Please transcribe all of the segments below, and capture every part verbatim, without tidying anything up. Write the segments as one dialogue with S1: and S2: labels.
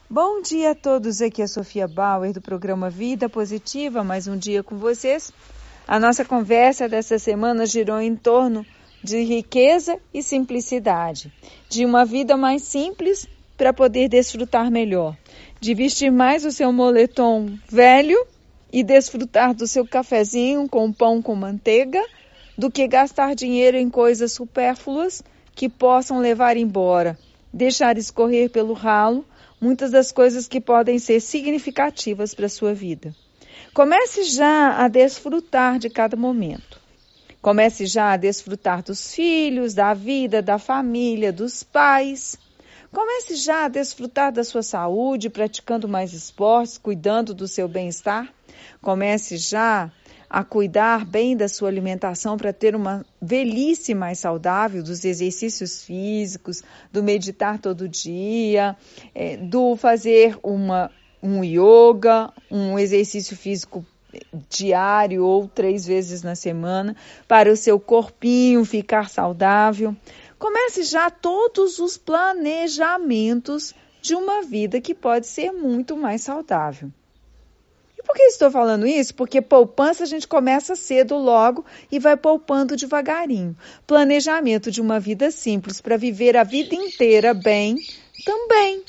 S1: Bom dia a todos, aqui é a Sofia Bauer do programa Vida Positiva, mais um dia com vocês. A nossa conversa dessa semana girou em torno de riqueza e simplicidade, de uma vida mais simples para poder desfrutar melhor, de vestir mais o seu moletom velho e desfrutar do seu cafezinho com pão com manteiga, do que gastar dinheiro em coisas supérfluas que possam levar embora, deixar escorrer pelo ralo muitas das coisas que podem ser significativas para a sua vida. Comece já a desfrutar de cada momento. Comece já a desfrutar dos filhos, da vida, da família, dos pais. Comece já a desfrutar da sua saúde, praticando mais esportes, cuidando do seu bem-estar. Comece já a cuidar bem da sua alimentação para ter uma velhice mais saudável, dos exercícios físicos, do meditar todo dia, é, do fazer uma, um yoga, um exercício físico diário ou três vezes na semana, para o seu corpinho ficar saudável. Comece já todos os planejamentos de uma vida que pode ser muito mais saudável. E por que estou falando isso? Porque poupança a gente começa cedo logo e vai poupando devagarinho. Planejamento de uma vida simples para viver a vida inteira bem também.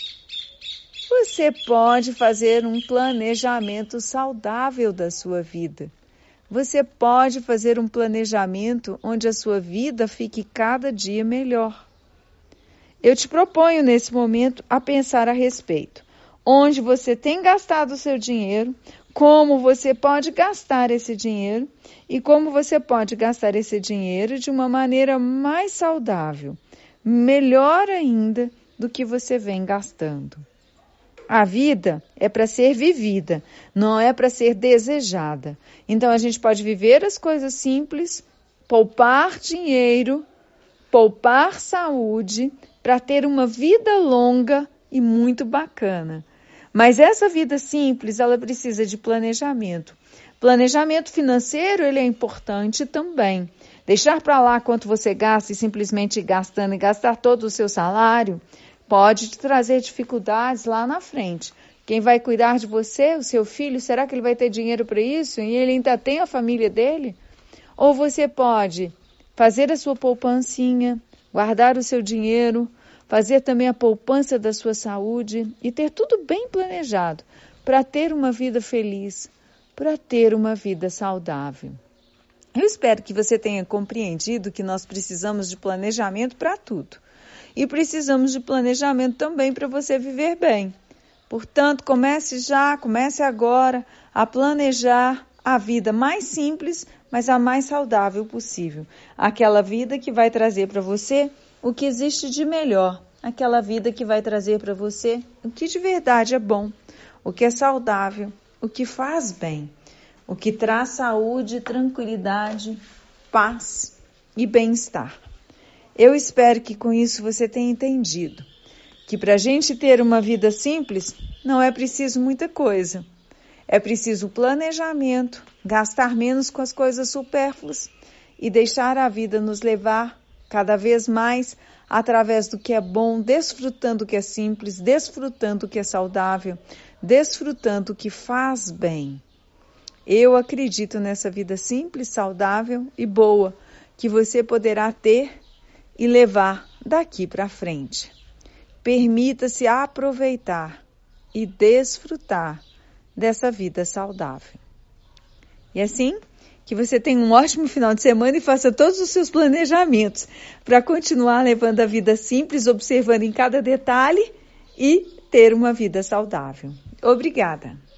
S1: Você pode fazer um planejamento saudável da sua vida. Você pode fazer um planejamento onde a sua vida fique cada dia melhor. Eu te proponho nesse momento a pensar a respeito. Onde você tem gastado o seu dinheiro, como você pode gastar esse dinheiro e como você pode gastar esse dinheiro de uma maneira mais saudável, melhor ainda do que você vem gastando. A vida é para ser vivida, não é para ser desejada. Então a gente pode viver as coisas simples, poupar dinheiro, poupar saúde, para ter uma vida longa e muito bacana. Mas essa vida simples, ela precisa de planejamento. Planejamento financeiro, ele é importante também. Deixar para lá quanto você gasta e simplesmente ir gastando e gastar todo o seu salário pode te trazer dificuldades lá na frente. Quem vai cuidar de você, o seu filho, será que ele vai ter dinheiro para isso? E ele ainda tem a família dele? Ou você pode fazer a sua poupancinha, guardar o seu dinheiro, fazer também a poupança da sua saúde e ter tudo bem planejado para ter uma vida feliz, para ter uma vida saudável. Eu espero que você tenha compreendido que nós precisamos de planejamento para tudo. E precisamos de planejamento também para você viver bem. Portanto, comece já, comece agora a planejar a vida mais simples, mas a mais saudável possível. Aquela vida que vai trazer para você o que existe de melhor, aquela vida que vai trazer para você o que de verdade é bom, o que é saudável, o que faz bem, o que traz saúde, tranquilidade, paz e bem-estar. Eu espero que com isso você tenha entendido que para a gente ter uma vida simples não é preciso muita coisa. É preciso planejamento, gastar menos com as coisas supérfluas e deixar a vida nos levar cada vez mais através do que é bom, desfrutando o que é simples, desfrutando o que é saudável, desfrutando o que faz bem. Eu acredito nessa vida simples, saudável e boa que você poderá ter e levar daqui para frente. Permita-se aproveitar e desfrutar dessa vida saudável. E assim, que você tenha um ótimo final de semana e faça todos os seus planejamentos para continuar levando a vida simples, observando em cada detalhe e ter uma vida saudável. Obrigada!